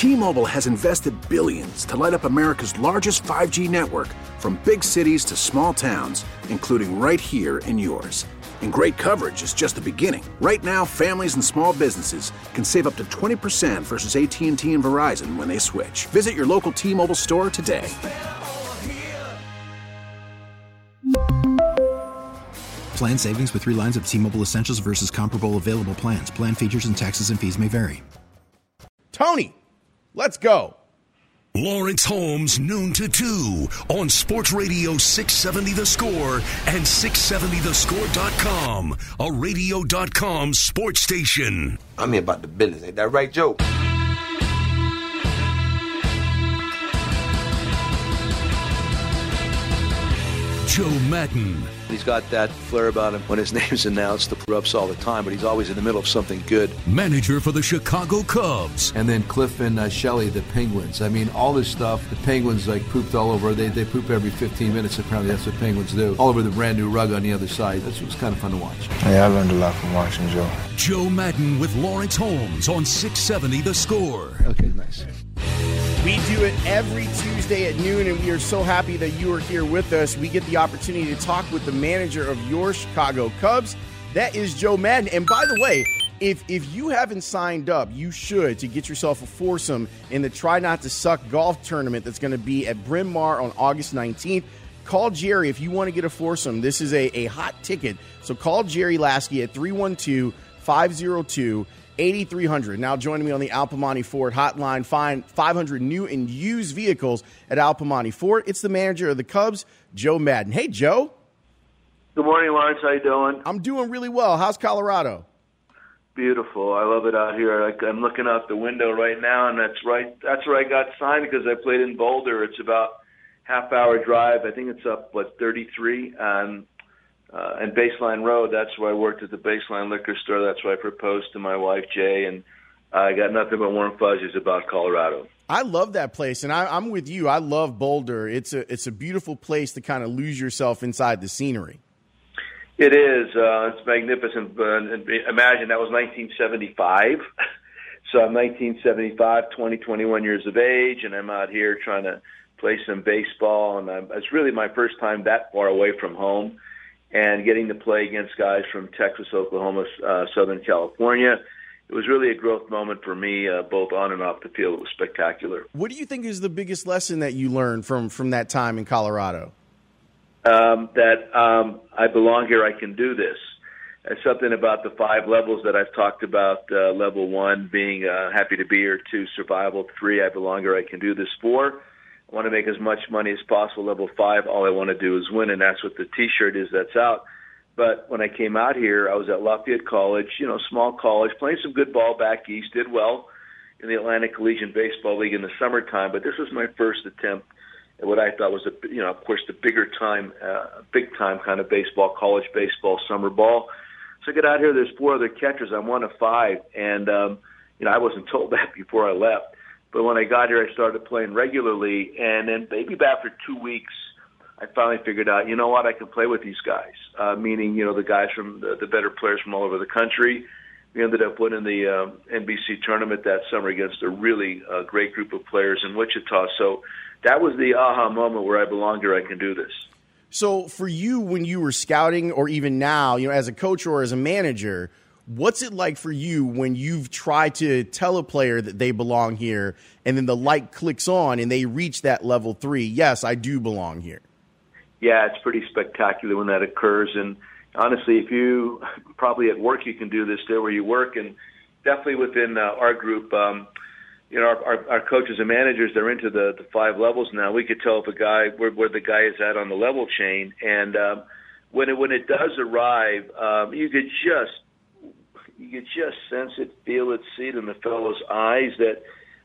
T-Mobile has invested billions to light up America's largest 5G network, from big cities to small towns, including right here in yours. And great coverage is just the beginning. Right now, families and small businesses can save up to 20% versus AT&T and Verizon when they switch. Visit your local T-Mobile store today. Plan savings with 3 lines of T-Mobile Essentials versus comparable available plans. Plan features and taxes and fees may vary. Tony, let's go. Lawrence Holmes, noon to 2 on Sports Radio 670 The Score and 670thescore.com, a radio.com sports station. I'm here about the business. Ain't that right, Joe? Joe Madden. He's got that flair about him when his name's announced, the erupts all the time, but he's always in the middle of something good. Manager for the Chicago Cubs. And then Cliff and Shelley, the Penguins. I mean, all this stuff, the Penguins pooped all over. They poop every 15 minutes, apparently. That's what Penguins do. All over the brand new rug on the other side. That was kind of fun to watch. Yeah, I learned a lot from watching Joe. Joe Madden with Lawrence Holmes on 670 The Score. Okay, nice. We do it every Tuesday at noon, and we are so happy that you are here with us. We get the opportunity to talk with the manager of your Chicago Cubs. That is Joe Madden. And by the way, if you haven't signed up, you should, to get yourself a foursome in the Try Not to Suck golf tournament that's going to be at Bryn Mawr on August 19th. Call Jerry if you want to get a foursome. This is a hot ticket. So call Jerry Lasky at 312-502-8300. Now joining me on the Al Piemonte Ford hotline, find 500 new and used vehicles at Al Piemonte Ford. It's the manager of the Cubs, Joe Madden. Hey, Joe. Good morning, Lawrence. How you doing? I'm doing really well. How's Colorado? Beautiful. I love it out here. I'm looking out the window right now, and that's where I got signed because I played in Boulder. It's about half-hour drive. I think it's up, 33? And Baseline Road, that's where I worked at the Baseline Liquor Store. That's where I proposed to my wife, Jay, and I got nothing but warm fuzzies about Colorado. I love that place, and I'm with you. I love Boulder. It's a beautiful place to kind of lose yourself inside the scenery. It is. It's magnificent. Imagine that was 1975. So I'm 1975, 21 years of age, and I'm out here trying to play some baseball. And it's really my first time that far away from home and getting to play against guys from Texas, Oklahoma, Southern California. It was really a growth moment for me, both on and off the field. It was spectacular. What do you think is the biggest lesson that you learned from that time in Colorado? I belong here, I can do this. It's something about the 5 levels that I've talked about, level 1 being happy to be here, 2, survival, 3, I belong here, I can do this, 4, I want to make as much money as possible, level 5, all I want to do is win, and that's what the T-shirt is that's out. But when I came out here, I was at Lafayette College, small college, playing some good ball back east, did well in the Atlantic Collegiate Baseball League in the summertime, but this was my first attempt at what I thought was, of course, the big time kind of baseball, college baseball, summer ball. So I get out here, there's 4 other catchers, I'm 1 of 5, and, I wasn't told that before I left. But when I got here, I started playing regularly, and then maybe after 2 weeks, I finally figured out, you know what, I can play with these guys, meaning, the guys from the better players from all over the country. We ended up winning the NBC tournament that summer against a really great group of players in Wichita. So that was the aha moment where I belong here, I can do this. So for you, when you were scouting or even now, as a coach or as a manager, what's it like for you when you've tried to tell a player that they belong here and then the light clicks on and they reach that level 3? Yes, I do belong here. Yeah, it's pretty spectacular when that occurs. And honestly, if you probably at work, you can do this there where you work. And definitely within our group, our coaches and managers, they're into the 5 levels now. We could tell if a guy where the guy is at on the level chain. And when it does arrive, you could just sense it, feel it, see it in the fellow's eyes that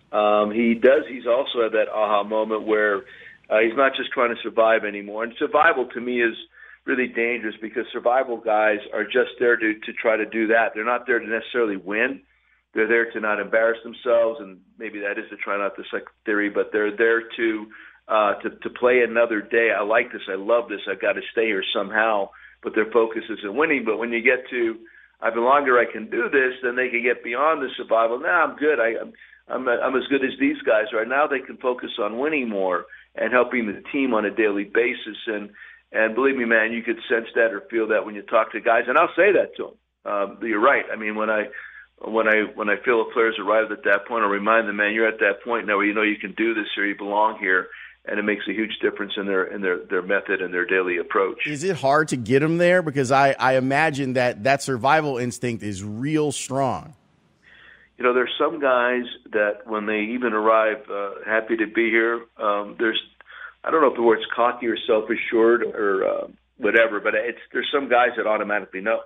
he's also at that aha moment where he's not just trying to survive anymore. And survival to me is really dangerous because survival guys are just there to try to do that. They're not there to necessarily win. They're there to not embarrass themselves, and maybe that is the try not to suck theory, but they're there to play another day. I like this. I love this. I've got to stay here somehow, but their focus isn't winning. But when you get to I belong here, I can do this, then they can get beyond the survival. Nah, I'm good. I'm as good as these guys are. Now they can focus on winning more and helping the team on a daily basis. And believe me, man, you could sense that or feel that when you talk to guys. And I'll say that to them. You're right. I mean, when I feel the players arrive at that point, I remind them, man, you're at that point now where you know you can do this or you belong here. And it makes a huge difference in their method and their daily approach. Is it hard to get them there? Because I imagine that survival instinct is real strong. You know, there's some guys that when they even arrive, happy to be here. I don't know if the word's cocky or self-assured or whatever, but there's some guys that automatically know.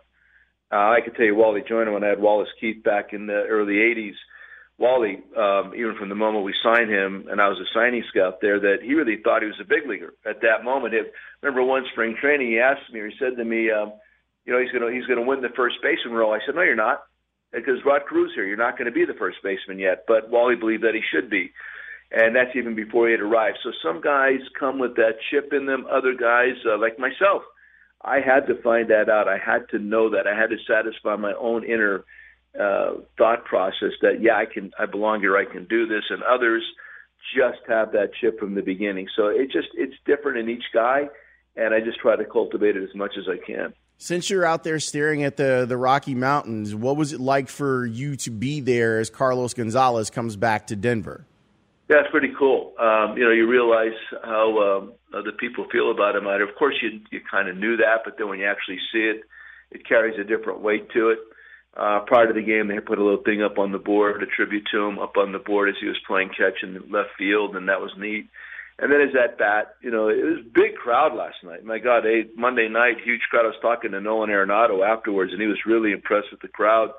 I could tell you Wally Joyner when I had Wallace Keith back in the early 80s. Wally, even from the moment we signed him, and I was a signing scout there, that he really thought he was a big leaguer at that moment. Remember one spring training, he asked me, or he said to me, he's going to win the first baseman role. I said, no, you're not, because Rod Carew here. You're not going to be the first baseman yet. But Wally believed that he should be, and that's even before he had arrived. So some guys come with that chip in them. Other guys, like myself, I had to find that out. I had to know that. I had to satisfy my own inner thought process that I belong here, I can do this, and others just have that chip from the beginning. So it's different in each guy, and I just try to cultivate it as much as I can. Since you're out there staring at the Rocky Mountains, what was it like for you to be there as Carlos Gonzalez comes back to Denver? Yeah, it's pretty cool. You realize how the people feel about him. Of course, you kind of knew that, but then when you actually see it, it carries a different weight to it. Prior to the game, they put a little thing up on the board, a tribute to him up on the board as he was playing catch in left field, and that was neat. And then his at-bat, it was a big crowd last night. My God, Monday night, huge crowd. I was talking to Nolan Arenado afterwards, and he was really impressed with the crowd.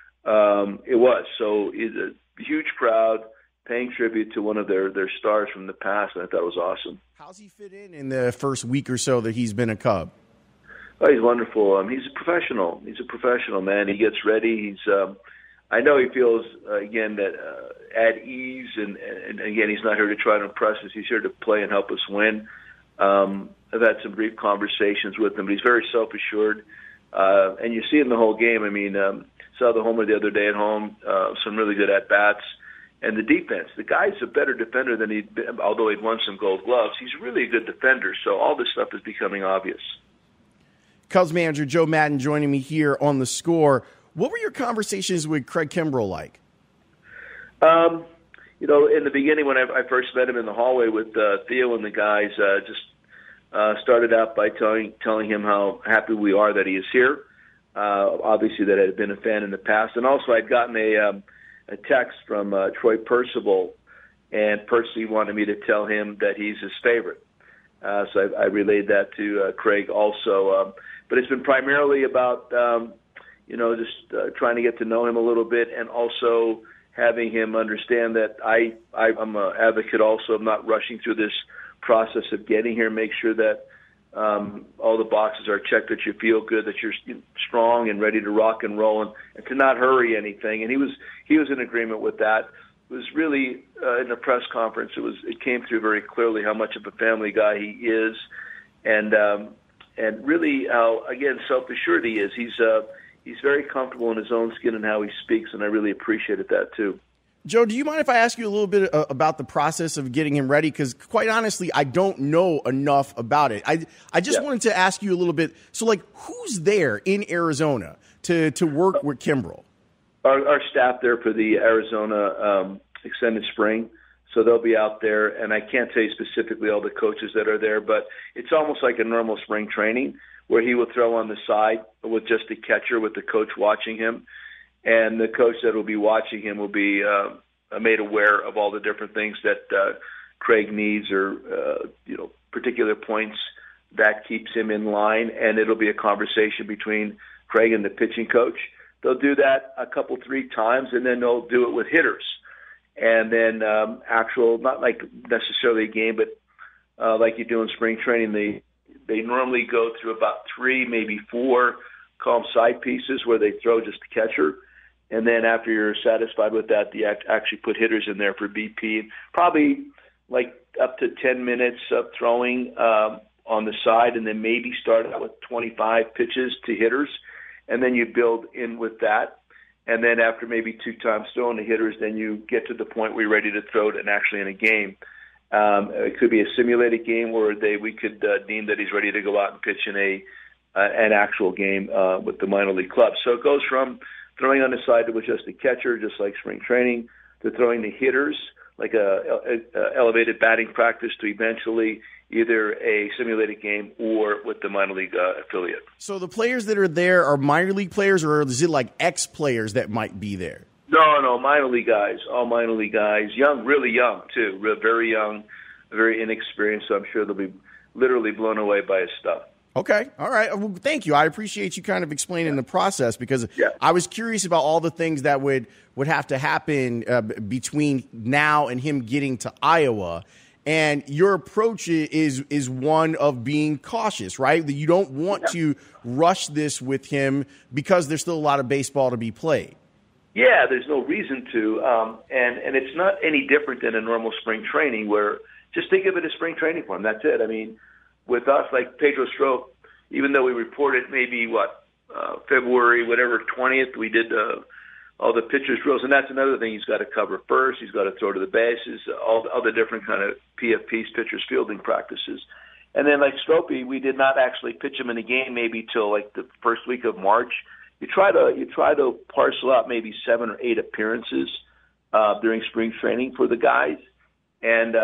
It was. So it's a huge crowd paying tribute to one of their stars from the past, and I thought it was awesome. How's he fit in the first week or so that he's been a Cub? Oh, he's wonderful. He's a professional. He's a professional, man. He gets ready. I know he feels, again, that at ease, and again, he's not here to try to impress us. He's here to play and help us win. I've had some brief conversations with him, but he's very self-assured. And you see in the whole game, saw the homer the other day at home, some really good at-bats. And the defense, the guy's a better defender than he'd been, although he'd won some gold gloves. He's really a good defender, so all this stuff is becoming obvious. Cubs manager Joe Maddon joining me here on The Score. What were your conversations with Craig Kimbrel like? In the beginning when I first met him in the hallway with Theo and the guys, started out by telling him how happy we are that he is here. Obviously that I had been a fan in the past. And also I'd gotten a text from Troy Percival, and Percy wanted me to tell him that he's his favorite. So I relayed that to Craig also. But it's been primarily about, just trying to get to know him a little bit, and also having him understand that I'm an advocate also of not rushing through this process of getting here. Make sure that all the boxes are checked, that you feel good, that you're strong and ready to rock and roll, and to not hurry anything. And he was in agreement with that. It was really in a press conference. It came through very clearly how much of a family guy he is, and really how, again, self-assured he is. He's very comfortable in his own skin and how he speaks, and I really appreciated that too. Joe, do you mind if I ask you a little bit about the process of getting him ready? Because quite honestly, I don't know enough about it. I just wanted to ask you a little bit. So, who's there in Arizona to work with Kimbrel? Our staff there for the Arizona extended spring. So they'll be out there, and I can't tell you specifically all the coaches that are there, but it's almost like a normal spring training where he will throw on the side with just a catcher with the coach watching him. And the coach that will be watching him will be made aware of all the different things that Craig needs, or particular points that keeps him in line. And it'll be a conversation between Craig and the pitching coach. They'll do that 3 times, and then they'll do it with hitters. And then not like necessarily a game, but like you do in spring training, they normally go through about 3, maybe 4, call them side pieces, where they throw just the catcher. And then after you're satisfied with that, you actually put hitters in there for BP. Probably like up to 10 minutes of throwing on the side, and then maybe start out with 25 pitches to hitters. And then you build in with that. And then after maybe 2 times throwing the hitters, then you get to the point where you're ready to throw it and actually in a game. It could be a simulated game where we could deem that he's ready to go out and pitch in an actual game with the minor league club. So it goes from throwing on the side with just a catcher, just like spring training, to throwing the hitters, like a elevated batting practice, to eventually either a simulated game or with the minor league affiliate. So the players that are there are minor league players, or is it like ex-players that might be there? No, minor league guys, all minor league guys, young, really young too, very young, very inexperienced, so I'm sure they'll be literally blown away by his stuff. Okay. All right. Well, thank you. I appreciate you kind of explaining the process, because I was curious about all the things that would have to happen between now and him getting to Iowa. And your approach is one of being cautious, right? That you don't want to rush this with him because there's still a lot of baseball to be played. Yeah, there's no reason to. And it's not any different than a normal spring training, where just think of it as spring training for him. That's it. I mean, with us, like Pedro Strop, even though we reported maybe, February, 20th, we did all the pitcher's drills. And that's another thing he's got to cover first. He's got to throw to the bases, all the other different kind of PFPs, pitcher's fielding practices. And then like Stropey, we did not actually pitch him in a game maybe till like the first week of March. You try to parcel out maybe 7 or 8 appearances during spring training for the guys. And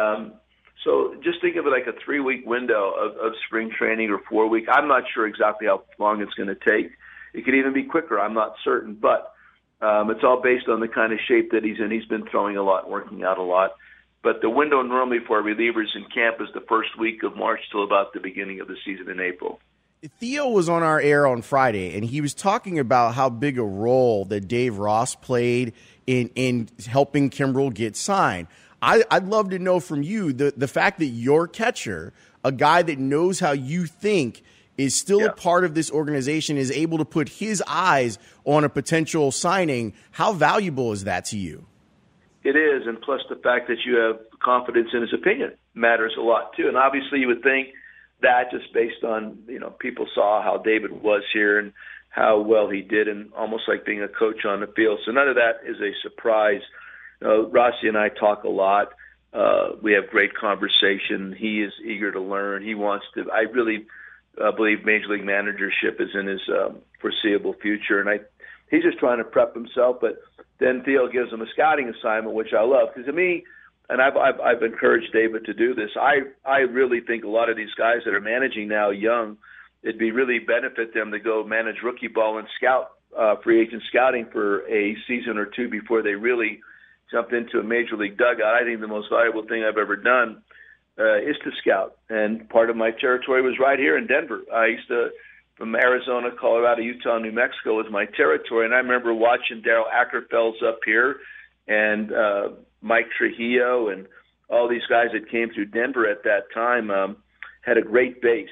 so just think of it like a 3-week window of spring training, or 4-week. I'm not sure exactly how long it's going to take. It could even be quicker. I'm not certain. But it's all based on the kind of shape that he's in. He's been throwing a lot, working out a lot. But the window normally for relievers in camp is the first week of March till about the beginning of the season in April. Theo was on our air on Friday, and he was talking about how big a role that Dave Ross played in helping Kimbrel get signed. I'd love to know from you the fact that your catcher, a guy that knows how you think, is still a part of this organization, is able to put his eyes on a potential signing. How valuable is that to you? It is, and plus the fact that you have confidence in his opinion matters a lot too. And obviously you would think that just based on, people saw how David was here and how well he did, and almost like being a coach on the field. So none of that is a surprise. Rossi and I talk a lot. We have great conversation. He is eager to learn. He wants to. I really believe Major League managership is in his foreseeable future, and he's just trying to prep himself. But then Theo gives him a scouting assignment, which I love, because to me, and I've encouraged David to do this. I really think a lot of these guys that are managing now young, it'd be really benefit them to go manage rookie ball and scout free agent scouting for a season or two before they really jump into a major league dugout. I think the most valuable thing I've ever done is to scout. And part of my territory was right here in Denver. I used to, from Arizona, Colorado, Utah, New Mexico was my territory. And I remember watching Darryl Ackerfelds up here and Mike Trujillo and all these guys that came through Denver at that time had a great base.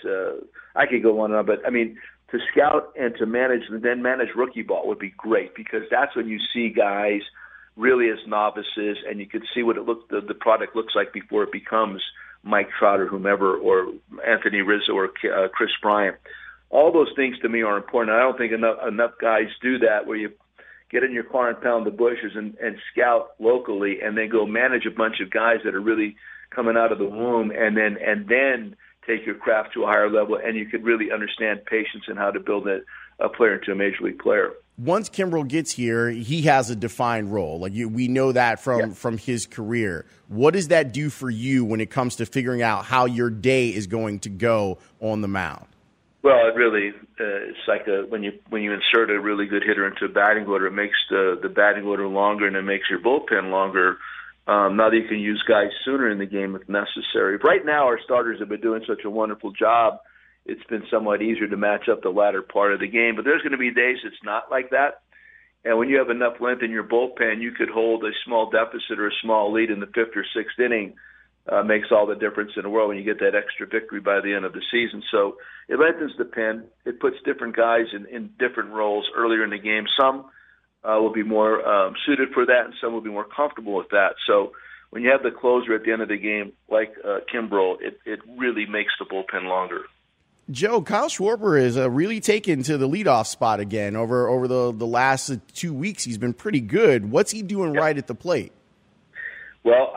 I could go on and on, but I mean, to scout and to manage and then manage rookie ball would be great, because that's when you see guys really as novices, and you could see what the product looks like before it becomes Mike Trout or whomever, or Anthony Rizzo or Chris Bryant. All those things to me are important. I don't think enough guys do that, where you get in your car and pound the bushes and scout locally, and then go manage a bunch of guys that are really coming out of the womb, and then take your craft to a higher level, and you could really understand patience and how to build a player into a major league player. Once Kimbrel gets here, he has a defined role. We know that from his career. What does that do for you when it comes to figuring out how your day is going to go on the mound? Well, it really it's like when you insert a really good hitter into a batting order, it makes the batting order longer, and it makes your bullpen longer. Now that you can use guys sooner in the game if necessary. Right now, our starters have been doing such a wonderful job. It's been somewhat easier to match up the latter part of the game. But there's going to be days it's not like that. And when you have enough length in your bullpen, you could hold a small deficit or a small lead in the 5th or 6th inning. Makes all the difference in the world when you get that extra victory by the end of the season. So it lengthens the pen. It puts different guys in different roles earlier in the game. Some will be more suited for that, and some will be more comfortable with that. So when you have the closer at the end of the game, like Kimbrel, it really makes the bullpen longer. Joe, Kyle Schwarber is really taken to the leadoff spot again over the last 2 weeks. He's been pretty good. What's he doing right at the plate? Well,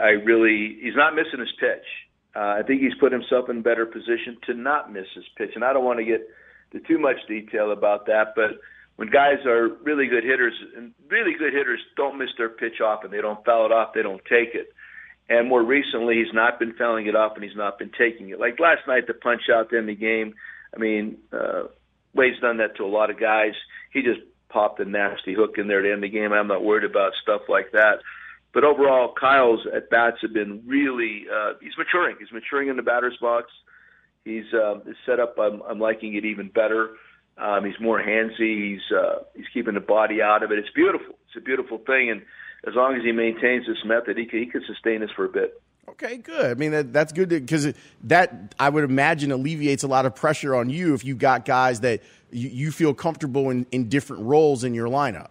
he's not missing his pitch. I think he's put himself in a better position to not miss his pitch. And I don't want to get to too much detail about that, but when guys are really good hitters, and really good hitters don't miss their pitch off and they don't foul it off, they don't take it. And more recently, he's not been fouling it off and he's not been taking it. Like last night, the punch out to end the game, I mean, Wade's done that to a lot of guys. He just popped a nasty hook in there to end the game. I'm not worried about stuff like that. But overall, Kyle's at-bats have been really he's maturing. He's maturing in the batter's box. He's set up, I'm liking it even better. He's more handsy. He's keeping the body out of it. It's beautiful. It's a beautiful thing. And as long as he maintains this method, he could sustain this for a bit. Okay, good. I mean, that's good because that, I would imagine, alleviates a lot of pressure on you if you got guys that you feel comfortable in different roles in your lineup.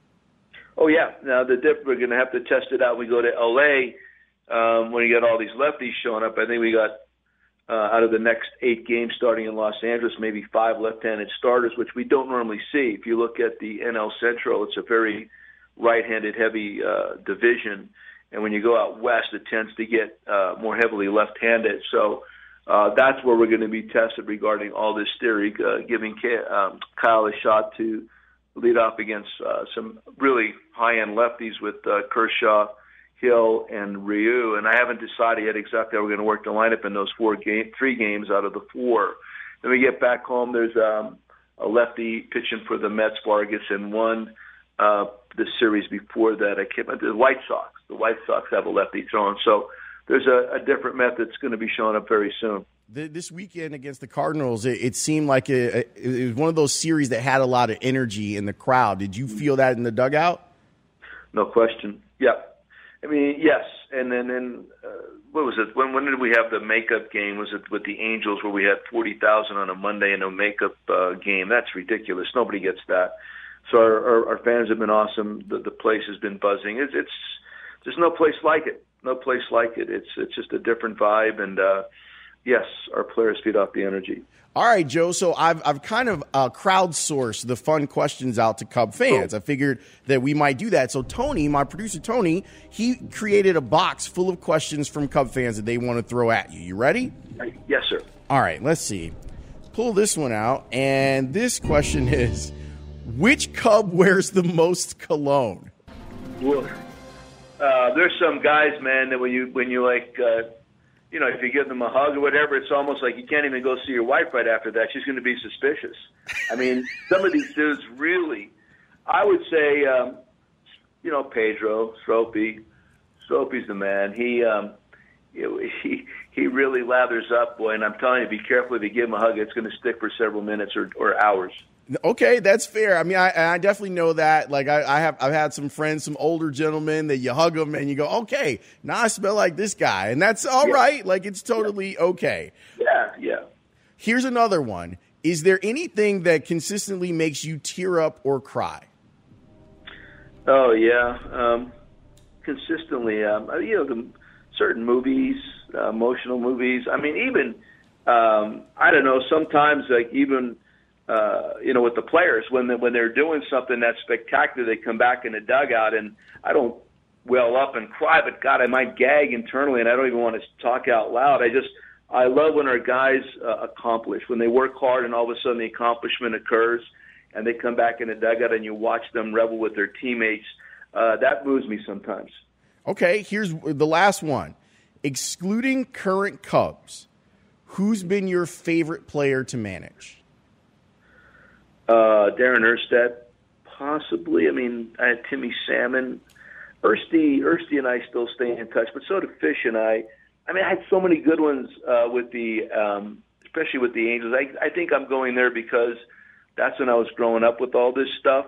Oh, yeah. Now, we're going to have to test it out. We go to L.A. When you got all these lefties showing up. I think we got, out of the next 8 games starting in Los Angeles, maybe 5 left-handed starters, which we don't normally see. If you look at the NL Central, it's a very right-handed heavy division. And when you go out west, it tends to get more heavily left-handed. So that's where we're going to be tested regarding all this theory, giving Kyle a shot to lead off against some really high-end lefties with Kershaw, Hill, and Ryu. And I haven't decided yet exactly how we're going to work the lineup in those 3 games out of the 4. Then we get back home, there's a lefty pitching for the Mets, Vargas, and one the series before that, the White Sox. The White Sox have a lefty throwing. So there's a different method that's going to be showing up very soon. This weekend against the Cardinals, it seemed like it was one of those series that had a lot of energy in the crowd. Did you feel that in the dugout? No question. Yeah. I mean, yes. And then what was it? When did we have the makeup game? Was it with the Angels where we had 40,000 on a Monday and a makeup game? That's ridiculous. Nobody gets that. So our fans have been awesome. The place has been buzzing. It's there's no place like it. No place like it. It's just a different vibe. And yes, our players feed off the energy. All right, Joe. So I've kind of crowdsourced the fun questions out to Cub fans. I figured that we might do that. So Tony, my producer Tony, he created a box full of questions from Cub fans that they want to throw at you. You ready? Yes, sir. All right. Let's see. Pull this one out, and this question is: which Cub wears the most cologne? Well, there's some guys, man, that when you like. If you give them a hug or whatever, it's almost like you can't even go see your wife right after that. She's going to be suspicious. I mean, some of these dudes really, I would say, Pedro, Stropey's the man. He really lathers up, boy, and I'm telling you, be careful if you give him a hug. It's going to stick for several minutes or hours. Okay, that's fair. I mean, I definitely know that. Like, I've had some friends, some older gentlemen that you hug them and you go, okay, now I smell like this guy, and that's all right. Like, it's totally okay. Yeah. Here's another one. Is there anything that consistently makes you tear up or cry? Oh yeah, consistently. The certain movies, emotional movies. I mean, even I don't know. Sometimes, like even. With the players, when they're doing something that's spectacular, they come back in the dugout, and I don't well up and cry, but God, I might gag internally, and I don't even want to talk out loud. I love when our guys accomplish, when they work hard, and all of a sudden the accomplishment occurs, and they come back in the dugout, and you watch them revel with their teammates. That moves me sometimes. Okay, here's the last one. Excluding current Cubs, who's been your favorite player to manage? Darren Erstad, possibly. I mean, I had Timmy Salmon. Ersty and I still stay in touch, but so do Fish and I. I mean, I had so many good ones with especially with the Angels. I think I'm going there because that's when I was growing up with all this stuff.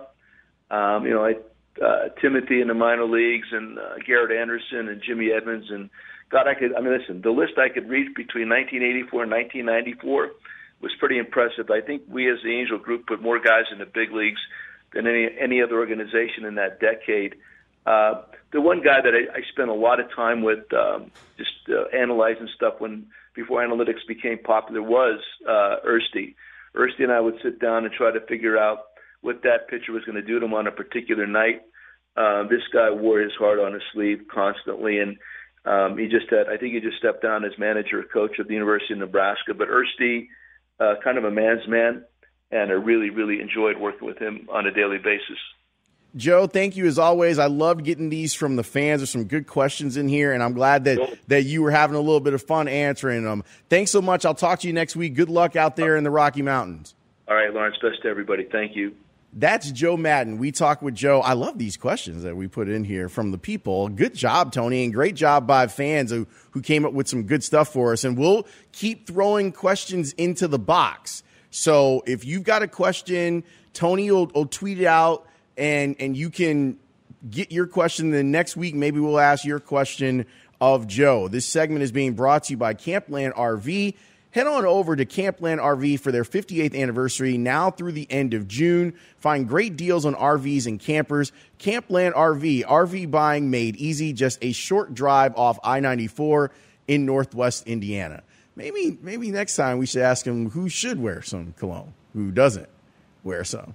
Timothy in the minor leagues and Garrett Anderson and Jimmy Edmonds and God, listen, the list I could reach between 1984 and 1994 was pretty impressive. I think we as the Angel group put more guys in the big leagues than any other organization in that decade. The one guy that I spent a lot of time with, analyzing stuff when before analytics became popular was Ersty. Ersty and I would sit down and try to figure out what that pitcher was going to do to him on a particular night. This guy wore his heart on his sleeve constantly, and I think he just stepped down as manager or coach of the University of Nebraska. But Ersty, kind of a man's man, and I really, really enjoyed working with him on a daily basis. Joe, thank you as always. I loved getting these from the fans. There's some good questions in here, and I'm glad that you were having a little bit of fun answering them. Thanks so much. I'll talk to you next week. Good luck out there in the Rocky Mountains. All right, Lawrence. Best to everybody. Thank you. That's Joe Maddon. We talk with Joe. I love these questions that we put in here from the people. Good job, Tony, and great job by fans who came up with some good stuff for us. And we'll keep throwing questions into the box. So if you've got a question, Tony will tweet it out, and you can get your question. Then next week, maybe we'll ask your question of Joe. This segment is being brought to you by Campland RV. Head on over to Campland RV for their 58th anniversary now through the end of June. Find great deals on RVs and campers. Campland RV buying made easy, just a short drive off I-94 in Northwest Indiana. Maybe next time we should ask him who should wear some cologne, who doesn't wear some.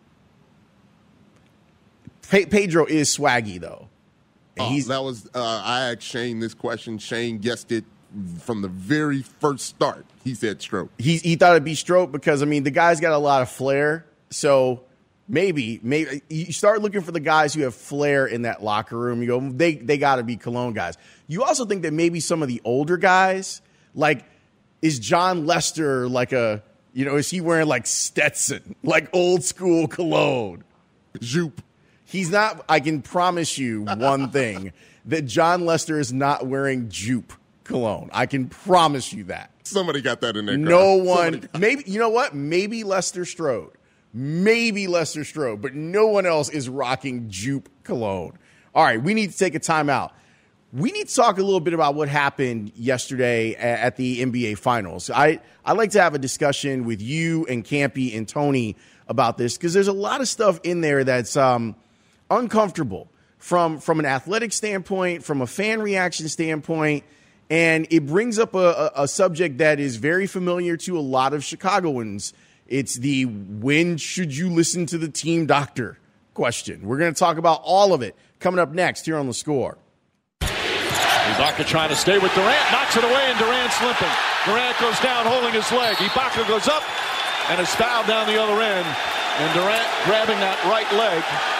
Pedro is swaggy, though. I asked Shane this question. Shane guessed it from the very first start. He said Stroh. He thought it'd be Stroh because, I mean, the guy's got a lot of flair. So maybe you start looking for the guys who have flair in that locker room. You go, they got to be Cologne guys. You also think that maybe some of the older guys, like, is John Lester like is he wearing like Stetson, like old school Cologne? Joop. He's not. I can promise you one thing, that John Lester is not wearing Joop cologne. I can promise you that. Somebody got that in there. No one. Maybe, you know what? Maybe Lester Strode, but no one else is rocking Joop cologne. All right, we need to take a timeout. We need to talk a little bit about what happened yesterday at the NBA Finals. I'd like to have a discussion with you and Campy and Tony about this, because there's a lot of stuff in there that's uncomfortable from an athletic standpoint, from a fan reaction standpoint, and it brings up a subject that is very familiar to a lot of Chicagoans. It's the when should you listen to the team doctor question. We're going to talk about all of it coming up next here on The Score. Ibaka trying to stay with Durant, knocks it away, and Durant's limping. Durant goes down holding his leg. Ibaka goes up and is fouled down the other end. And Durant grabbing that right leg.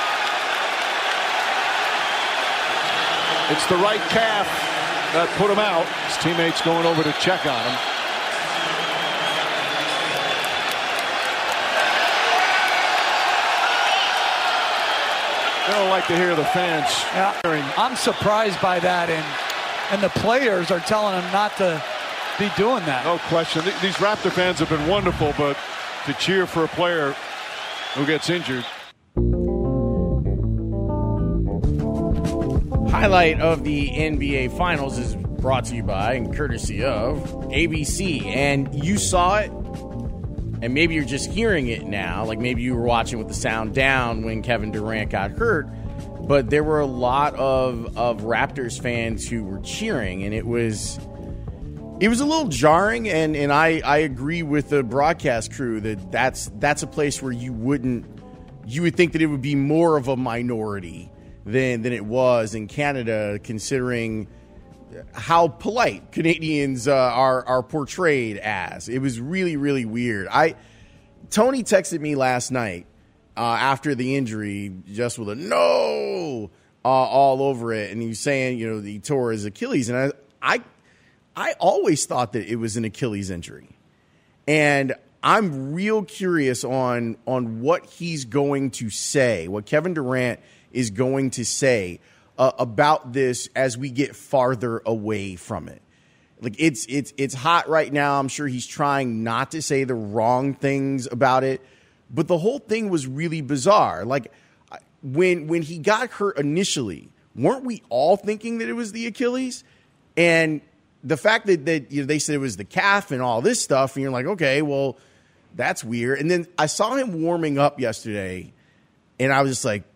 It's the right calf that put him out. His teammates going over to check on him. They don't like to hear the fans. Yeah, I'm surprised by that, and the players are telling him not to be doing that. No question. These Raptor fans have been wonderful, but to cheer for a player who gets injured. Highlight of the NBA Finals is brought to you by and courtesy of ABC. And you saw it, and maybe you're just hearing it now. Like maybe you were watching with the sound down when Kevin Durant got hurt. But there were a lot of Raptors fans who were cheering, and it was a little jarring. And I agree with the broadcast crew that's a place where you would think that it would be more of a minority than it was in Canada, considering how polite Canadians are portrayed as. It was really, really weird. Tony texted me last night after the injury, just with a no all over it, and he was saying, he tore his Achilles, and I always thought that it was an Achilles injury, and I'm real curious on what he's going to say, what Kevin Durant is going to say about this as we get farther away from it. Like it's hot right now. I'm sure he's trying not to say the wrong things about it, but the whole thing was really bizarre. Like when he got hurt initially, weren't we all thinking that it was the Achilles? And the fact that they said it was the calf and all this stuff, and you're like, okay, well, that's weird. And then I saw him warming up yesterday, and I was just like,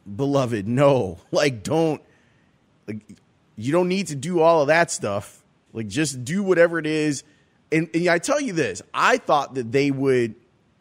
beloved, no, you don't need to do all of that stuff. Like, just do whatever it is. And I tell you this, I thought that they would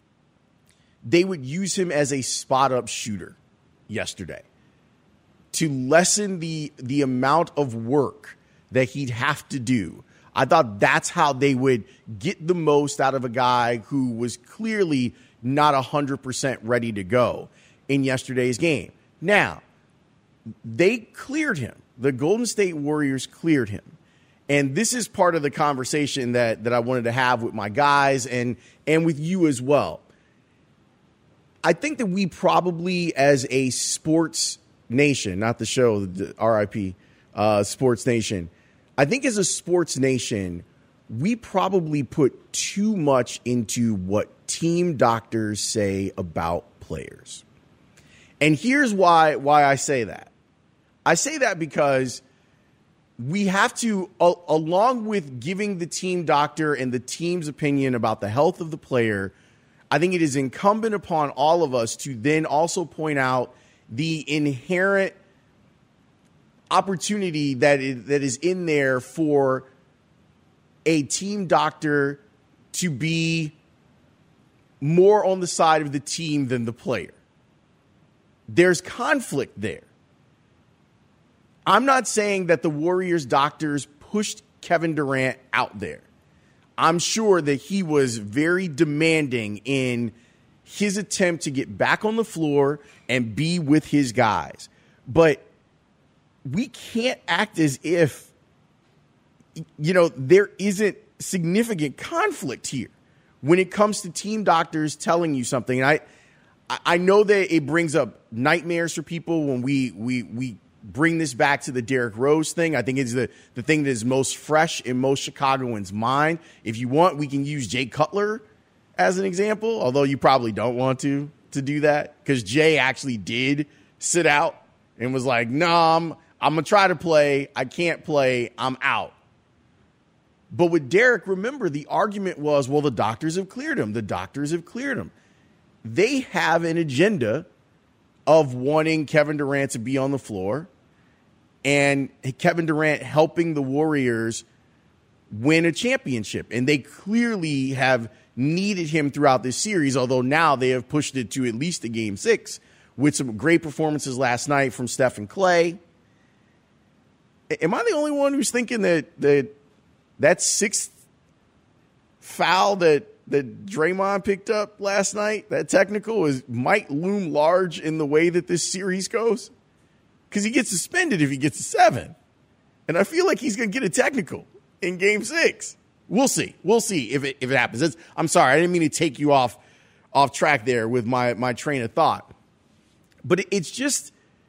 use him as a spot-up shooter yesterday to lessen the amount of work that he'd have to do. I thought that's how they would get the most out of a guy who was clearly not 100% ready to go in yesterday's game. Now, they cleared him. The Golden State Warriors cleared him. And this is part of the conversation that I wanted to have with my guys and with you as well. I think that we probably, as a sports nation, not the show, the RIP, Sports Nation, I think as a sports nation, we probably put too much into what team doctors say about players. And here's why I say that. I say that because we have to, along with giving the team doctor and the team's opinion about the health of the player, I think it is incumbent upon all of us to then also point out the inherent opportunity that is in there for a team doctor to be more on the side of the team than the player. There's conflict there. I'm not saying that the Warriors doctors pushed Kevin Durant out there. I'm sure that he was very demanding in his attempt to get back on the floor and be with his guys. But we can't act as if, there isn't significant conflict here when it comes to team doctors telling you something. And I know that it brings up nightmares for people when we bring this back to the Derrick Rose thing. I think it's the thing that is most fresh in most Chicagoans' mind. If you want, we can use Jay Cutler as an example, although you probably don't want to do that because Jay actually did sit out and was like, no, I'm going to try to play. I can't play. I'm out. But with Derrick, remember, the argument was, well, the doctors have cleared him. The doctors have cleared him. They have an agenda of wanting Kevin Durant to be on the floor and Kevin Durant helping the Warriors win a championship. And they clearly have needed him throughout this series, although now they have pushed it to at least a Game 6 with some great performances last night from Steph and Clay. Am I the only one who's thinking that sixth foul that Draymond picked up last night, that technical, might loom large in the way that this series goes? Because he gets suspended if he gets a 7. And I feel like he's going to get a technical in Game 6. We'll see. We'll see if it happens. I'm sorry. I didn't mean to take you off track there with my train of thought. But it's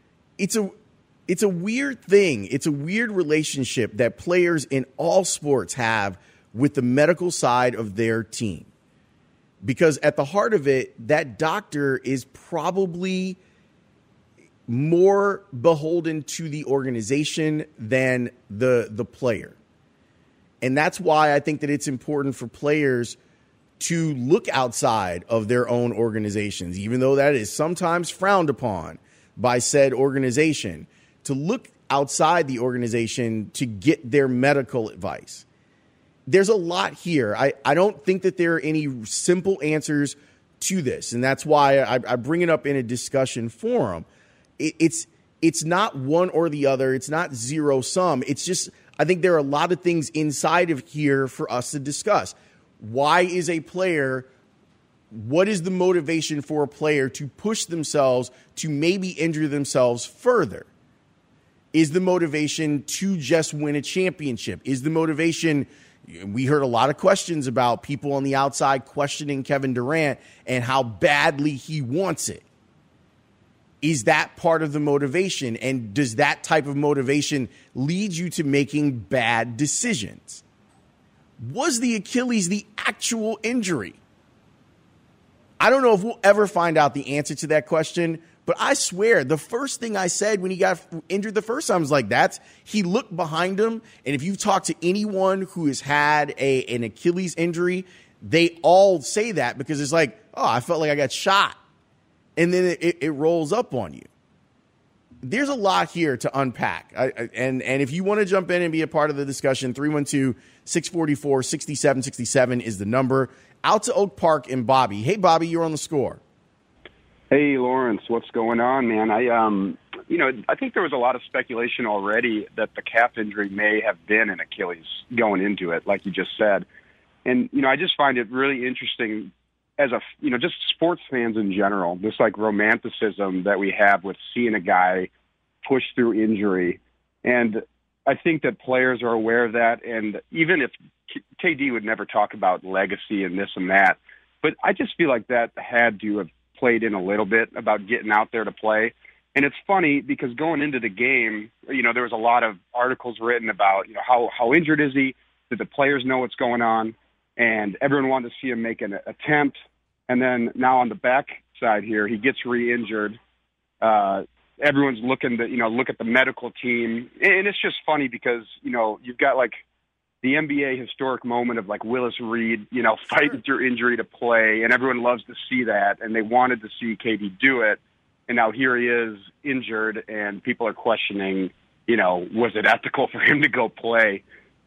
a weird thing. It's a weird relationship that players in all sports have with the medical side of their team. Because at the heart of it, that doctor is probably more beholden to the organization than the player. And that's why I think that it's important for players to look outside of their own organizations, even though that is sometimes frowned upon by said organization, to look outside the organization to get their medical advice. There's a lot here. I don't think that there are any simple answers to this, and that's why I bring it up in a discussion forum. It's not one or the other. It's not zero sum. It's just, I think there are a lot of things inside of here for us to discuss. Why is a player, what is the motivation for a player to push themselves to maybe injure themselves further? Is the motivation to just win a championship? Is the motivation, we heard a lot of questions about people on the outside questioning Kevin Durant and how badly he wants it. Is that part of the motivation? And does that type of motivation lead you to making bad decisions? Was the Achilles the actual injury? I don't know if we'll ever find out the answer to that question, but I swear the first thing I said when he got injured the first time was like, he looked behind him. And if you talk to anyone who has had an Achilles injury, they all say that because it's like, oh, I felt like I got shot. And then it rolls up on you. there's a lot here to unpack. And if you want to jump in and be a part of the discussion, 312-644-6767 is the number. Out to Oak Park and Bobby. Hey, Bobby, you're on the score. Hey, Lawrence, what's going on, man? I think there was a lot of speculation already that the calf injury may have been an Achilles going into it, like you just said. And, I just find it really interesting as just sports fans in general, this like romanticism that we have with seeing a guy push through injury. And I think that players are aware of that. And even if KD would never talk about legacy and this and that, but I just feel like that had to have played in a little bit about getting out there to play. And it's funny because going into the game, there was a lot of articles written about, how injured is he? Did the players know what's going on? And everyone wanted to see him make an attempt. And then now on the back side here, he gets re-injured. Everyone's looking to, look at the medical team. And it's just funny because, you've got like the NBA historic moment of like Willis Reed, fighting through injury to play. And everyone loves to see that. And they wanted to see KD do it. And now here he is injured and people are questioning, was it ethical for him to go play?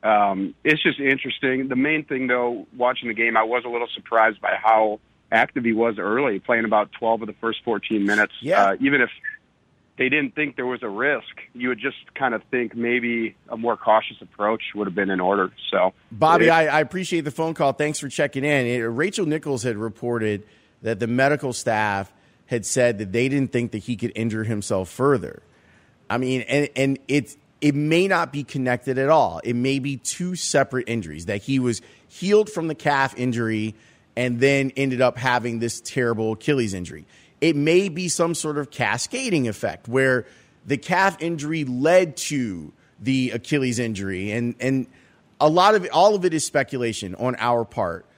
It's just interesting. The main thing, though, watching the game, I was a little surprised by how active he was early, playing about 12 of the first 14 minutes. Yeah. Even if they didn't think there was a risk, you would just kind of think maybe a more cautious approach would have been in order. So, Bobby, I appreciate the phone call. Thanks for checking in. Rachel Nichols had reported that the medical staff had said that they didn't think that he could injure himself further. I mean, and it may not be connected at all. It may be two separate injuries, that he was healed from the calf injury and then ended up having this terrible Achilles injury. It may be some sort of cascading effect where the calf injury led to the Achilles injury. And all of it is speculation on our part.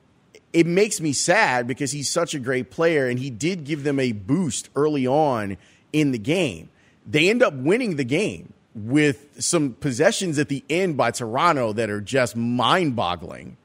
It makes me sad because he's such a great player and he did give them a boost early on in the game. They end up winning the game with some possessions at the end by Toronto that are just mind-boggling.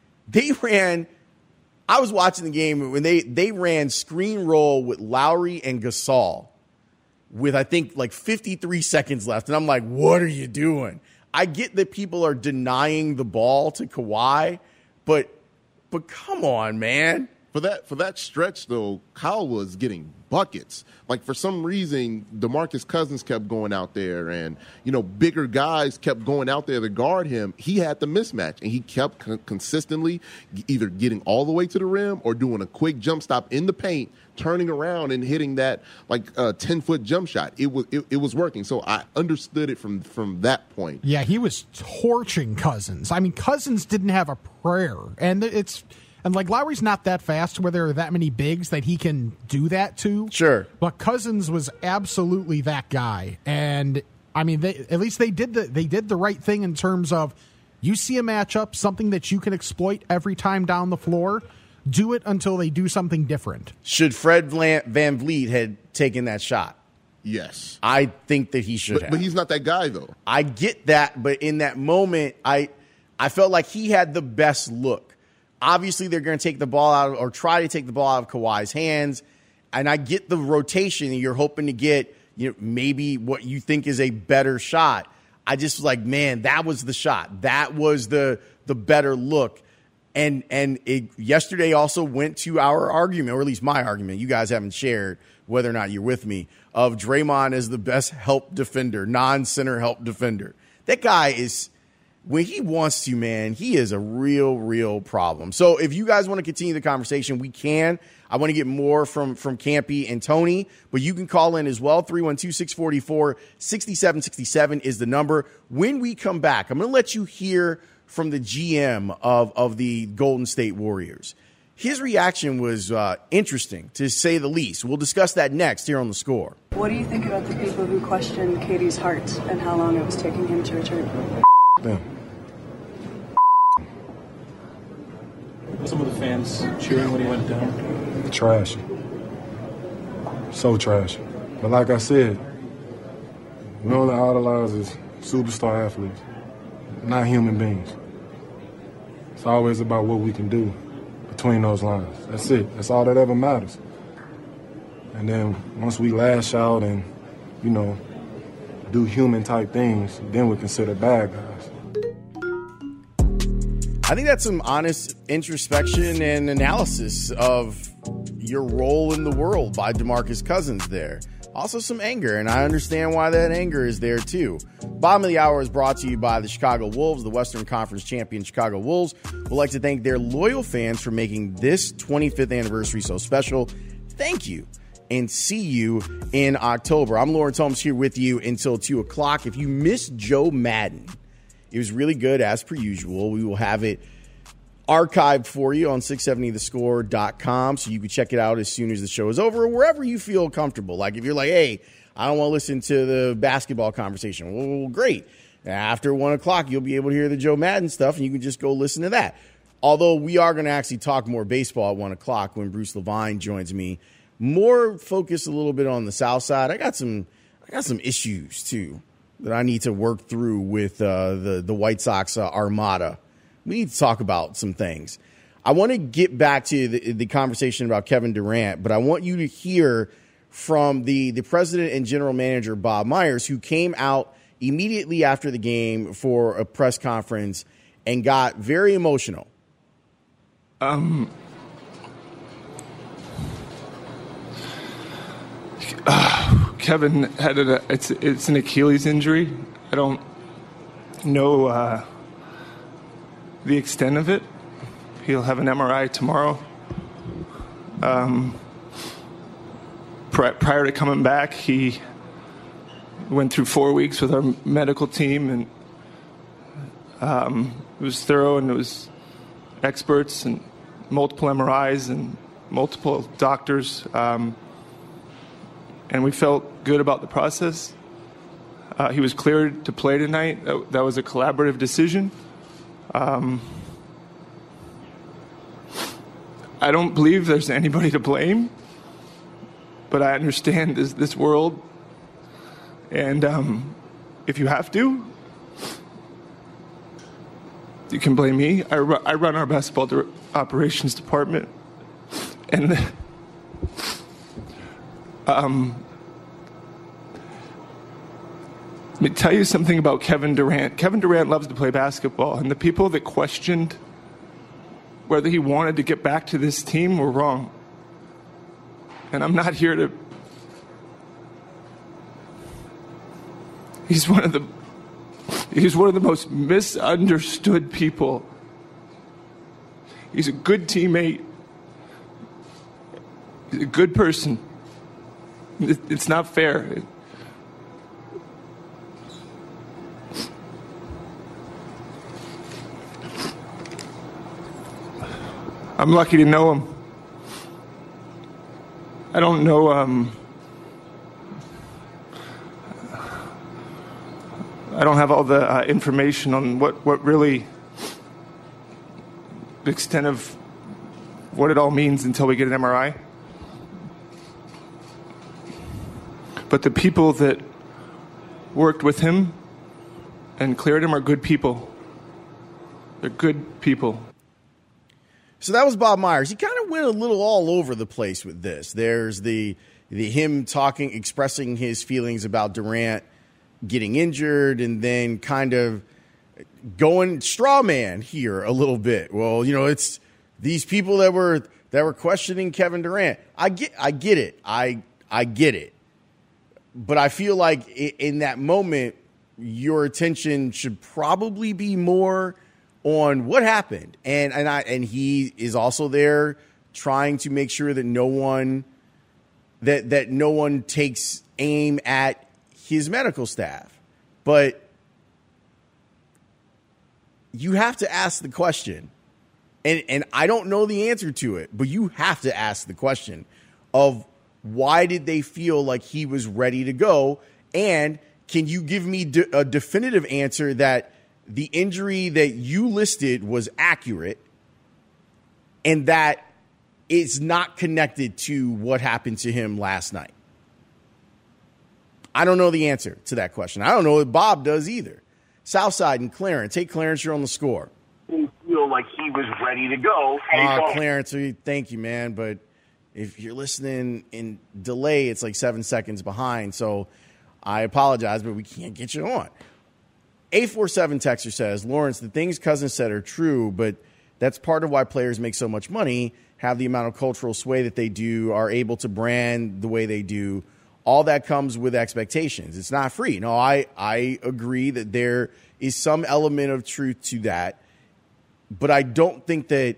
I was watching the game when they ran screen roll with Lowry and Gasol with, I think, like 53 seconds left. And I'm like, what are you doing? I get that people are denying the ball to Kawhi, but come on, man. For that stretch, though, Kyle was getting buckets. Like, for some reason, DeMarcus Cousins kept going out there and, bigger guys kept going out there to guard him. He had the mismatch, and he kept consistently either getting all the way to the rim or doing a quick jump stop in the paint, turning around and hitting that, 10-foot jump shot. It was working. So I understood it from that point. Yeah, he was torching Cousins. I mean, Cousins didn't have a prayer. And Lowry's not that fast where there are that many bigs that he can do that to. Sure. But Cousins was absolutely that guy. And I mean, at least they did the right thing in terms of, you see a matchup, something that you can exploit every time down the floor, do it until they do something different. Should Fred Van Vliet had taken that shot? Yes. I think that he should have. But he's not that guy, though. I get that, but in that moment, I felt like he had the best look. Obviously, they're going to take the ball out or try to take the ball out of Kawhi's hands. And I get the rotation, and you're hoping to get maybe what you think is a better shot. I just was like, man, that was the shot. That was the better look. And yesterday also went to our argument, or at least my argument. You guys haven't shared whether or not you're with me, of Draymond as the best help defender, non-center help defender. That guy is, when he wants to, man, he is a real, real problem. So if you guys want to continue the conversation, we can. I want to get more from Campy and Tony, but you can call in as well. 312-644-6767 is the number. When we come back, I'm going to let you hear from the GM of the Golden State Warriors. His reaction was interesting, to say the least. We'll discuss that next here on The Score. What do you think about the people who question KD's heart and how long it was taking him to return? Them. Some of the fans cheering when he went down. Trash. So trash. But like I said, we only idolize as superstar athletes, not human beings. It's always about what we can do between those lines. That's it. That's all that ever matters. And then once we lash out and, do human type things, then we consider bad guys. I think that's some honest introspection and analysis of your role in the world by DeMarcus Cousins there. Also some anger, and I understand why that anger is there too. Bottom of the Hour is brought to you by the Chicago Wolves, the Western Conference champion Chicago Wolves. We'd like to thank their loyal fans for making this 25th anniversary so special. Thank you, and see you in October. I'm Lawrence Holmes here with you until 2 o'clock. If you missed Joe Madden, it was really good as per usual. We will have it archived for you on 670thescore.com so you can check it out as soon as the show is over or wherever you feel comfortable. Like if you're like, hey, I don't want to listen to the basketball conversation. Well, great. After 1 o'clock, you'll be able to hear the Joe Madden stuff, and you can just go listen to that. Although we are going to actually talk more baseball at 1 o'clock when Bruce Levine joins me. More focused a little bit on the South Side. I got some issues, too, that I need to work through with the White Sox armada. We need to talk about some things. I want to get back to the conversation about Kevin Durant, but I want you to hear from the president and general manager, Bob Myers, who came out immediately after the game for a press conference and got very emotional. Kevin had it's an Achilles injury. I don't know the extent of it. He'll have an MRI tomorrow. Prior to coming back, he went through 4 weeks with our medical team, and it was thorough, and it was experts and multiple MRIs and multiple doctors, and we felt good about the process. He was cleared to play tonight. That was a collaborative decision. I don't believe there's anybody to blame, but I understand this world, and if you have to, you can blame me. I run our basketball operations department, and let me tell you something about Kevin Durant. Kevin Durant loves to play basketball, and the people that questioned whether he wanted to get back to this team were wrong. And I'm not here to... He's one of the most misunderstood people. He's a good teammate. He's a good person. It's not fair. I'm lucky to know him. I don't know, I don't have all the information on what really the extent of what it all means until we get an MRI. But the people that worked with him and cleared him are good people. They're good people. So that was Bob Myers. He kind of went a little all over the place with this. There's the him talking, expressing his feelings about Durant getting injured, and then kind of going straw man here a little bit. Well, it's these people that were questioning Kevin Durant. I get it. I get it. But I feel like in that moment, your attention should probably be more on what happened, and he is also there trying to make sure that no one takes aim at his medical staff. But you have to ask the question, and I don't know the answer to it, but you have to ask the question of why did they feel like he was ready to go, and can you give me a definitive answer that the injury that you listed was accurate and that it's not connected to what happened to him last night? I don't know the answer to that question. I don't know if Bob does either. Southside and Clarence. Hey, Clarence, you're on the Score. Feel like he was ready to go. Clarence, thank you, man. But if you're listening in delay, it's like 7 seconds behind. So I apologize, but we can't get you on. 847 texter says, Lawrence, the things Cousins said are true, but that's part of why players make so much money, have the amount of cultural sway that they do, are able to brand the way they do. All that comes with expectations. It's not free. No, I agree that there is some element of truth to that, but I don't think that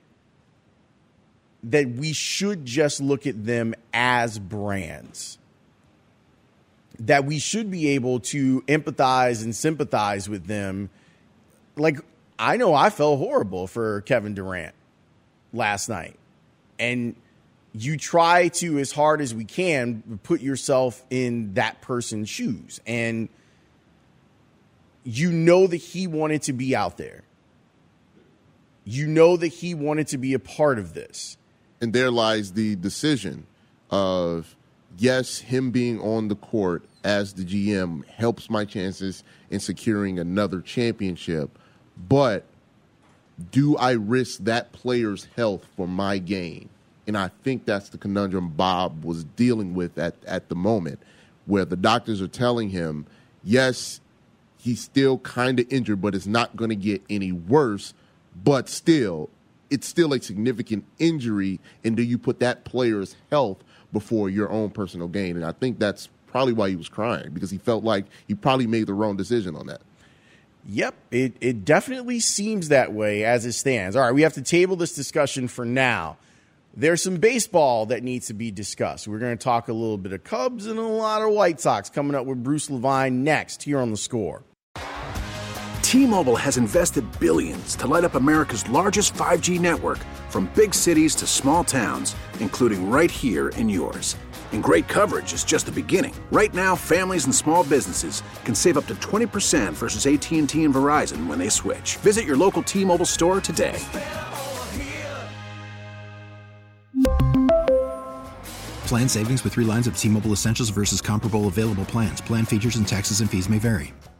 we should just look at them as brands. That we should be able to empathize and sympathize with them. Like, I know I felt horrible for Kevin Durant last night. And you try to, as hard as we can, put yourself in that person's shoes. And you know that he wanted to be out there. You know that he wanted to be a part of this. And there lies the decision of, yes, him being on the court as the GM helps my chances in securing another championship. But do I risk that player's health for my gain? And I think that's the conundrum Bob was dealing with at the moment, where the doctors are telling him, yes, he's still kind of injured, but it's not going to get any worse. But still, it's still a significant injury. And do you put that player's health before your own personal gain? And I think that's probably why he was crying, because he felt like he probably made the wrong decision on that. Yep, it definitely seems that way as it stands. All right, we have to table this discussion for now. There's some baseball that needs to be discussed. We're going to talk a little bit of Cubs and a lot of White Sox coming up with Bruce Levine next here on The Score. T-Mobile has invested billions to light up America's largest 5G network, from big cities to small towns, including right here in yours. And great coverage is just the beginning. Right now, families and small businesses can save up to 20% versus AT&T and Verizon when they switch. Visit your local T-Mobile store today. Plan savings with 3 lines of T-Mobile Essentials versus comparable available plans. Plan features and taxes and fees may vary.